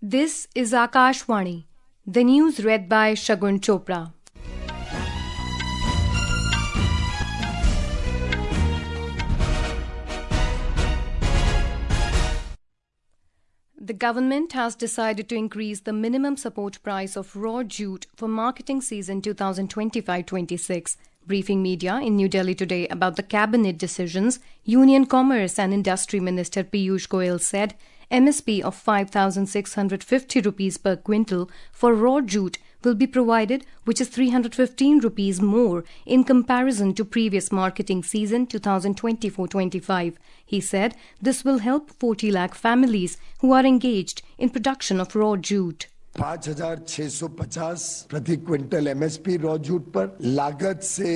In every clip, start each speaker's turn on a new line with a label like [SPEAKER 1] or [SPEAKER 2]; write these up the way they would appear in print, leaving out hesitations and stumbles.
[SPEAKER 1] This is Akashvani. The news read by Shagun Chopra. The government has decided to increase the minimum support price of raw jute for marketing season 2025-26. Briefing media in New Delhi today about the cabinet decisions, Union Commerce and Industry Minister Piyush Goyal said MSP of 5,650 rupees per quintal for raw jute will be provided, which is 315 rupees more in comparison to previous marketing season 2024-25. He said this will help 40 lakh families who are engaged in production of raw jute.
[SPEAKER 2] 5,650 प्रति quintal MSP raw jute पर लागत से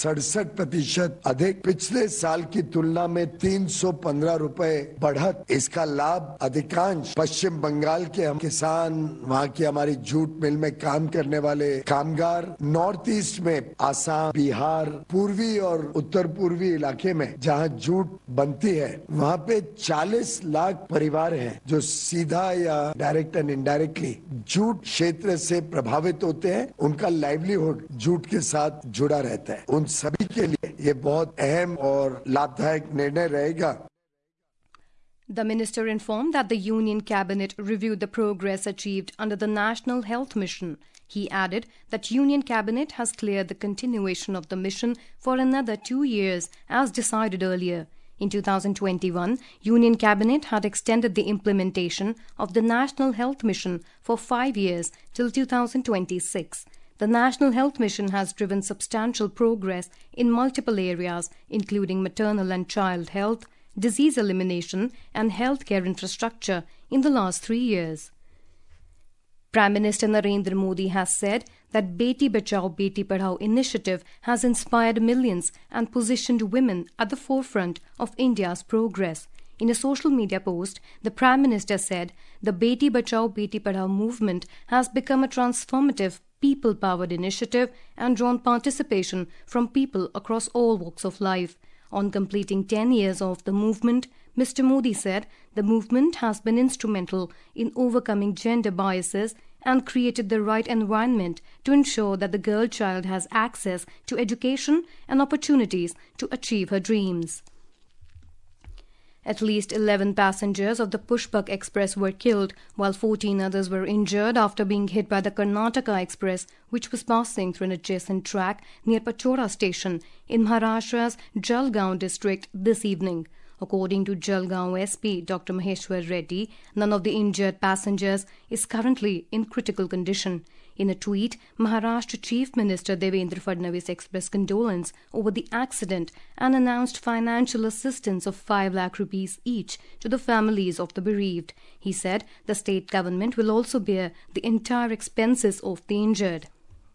[SPEAKER 2] 67% अधिक, पिछले साल की तुलना में 315 रुपए बढ़त। इसका लाभ अधिकांश पश्चिम बंगाल के हम किसान, वहाँ की हमारी जूट मिल में काम करने वाले कामगार, नॉर्थ ईस्ट में आसाम, बिहार, पूर्वी और उत्तर पूर्वी इलाके में जहाँ जूट बनती है, वहाँ पे 40 लाख परिवार हैं जो सीधा या डायरेक्ट एंड इनडायरेक्टली जूट क्षेत्र से प्रभावित होते हैं। उनका लाइवलीहुड जूट के साथ जुड़ा रहता है। उन सभी के लिए ये बहुत अहम और लाभदायक निर्णय रहेगा।
[SPEAKER 1] The minister informed that the Union Cabinet reviewed the progress achieved under the National Health Mission. He added that Union Cabinet has cleared the continuation of the mission for another 2 years as decided earlier. In 2021, Union Cabinet had extended the implementation of the National Health Mission for 5 years till 2026. The National Health Mission has driven substantial progress in multiple areas, including maternal and child health, disease elimination, and healthcare infrastructure in the last 3 years. Prime Minister Narendra Modi has said that Beti Bachao Beti Padhao initiative has inspired millions and positioned women at the forefront of India's progress. In a social media post, the Prime Minister said the Beti Bachao Beti Padhao movement has become a transformative, people-powered initiative and drawn participation from people across all walks of life. On completing 10 years of the movement, Mr. Modi said the movement has been instrumental in overcoming gender biases and created the right environment to ensure that the girl child has access to education and opportunities to achieve her dreams. At least 11 passengers of the Pushpak Express were killed, while 14 others were injured after being hit by the Karnataka Express, which was passing through an adjacent track near Pachora station in Maharashtra's Jalgaon district this evening. According to Jalgaon SP Dr. Maheshwar Reddy, none of the injured passengers is currently in critical condition. In a tweet, Maharashtra Chief Minister Devendra Fadnavis expressed condolence over the accident and announced financial assistance of 5 lakh rupees each to the families of the bereaved. He said the state government will also bear the entire expenses of the injured.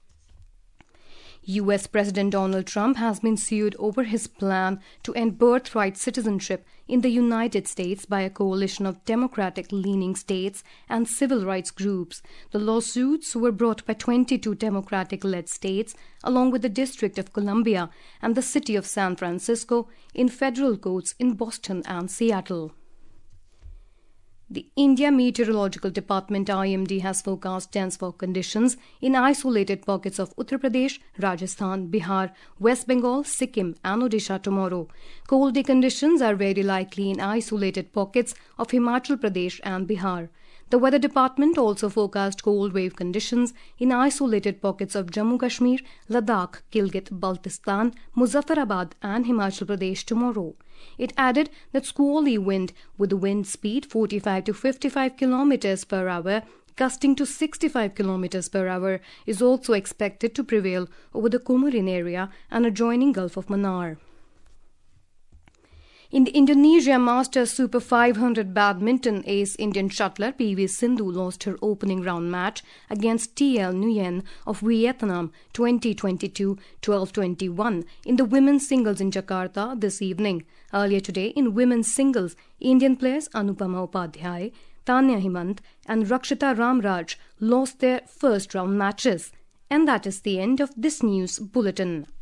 [SPEAKER 1] US President Donald Trump has been sued over his plan to end birthright citizenship in the United States by a coalition of Democratic-leaning states and civil rights groups. The lawsuits were brought by 22 Democratic-led states, along with the District of Columbia and the City of San Francisco, in federal courts in Boston and Seattle. The India Meteorological Department IMD has forecast dense fog conditions in isolated pockets of Uttar Pradesh, Rajasthan, Bihar, West Bengal, Sikkim and Odisha tomorrow. Cold day conditions are very likely in isolated pockets of Himachal Pradesh and Bihar. The Weather Department also forecast cold wave conditions in isolated pockets of Jammu Kashmir, Ladakh, Gilgit-Baltistan, Muzaffarabad and Himachal Pradesh tomorrow. It added that squally wind with the wind speed 45 to 55 kilometers per hour, gusting to 65 kilometers per hour, is also expected to prevail over the Comorin area and adjoining Gulf of Mannar. In the Indonesia Masters Super 500 badminton, ace Indian shuttler PV Sindhu lost her opening round match against TL Nguyen of Vietnam 20-22, 12-21 in the women's singles in Jakarta this evening. Earlier today in women's singles, Indian players Anupama Upadhyay, Tanya Himant and Rakshita Ramraj lost their first round matches. And that is the end of this news bulletin.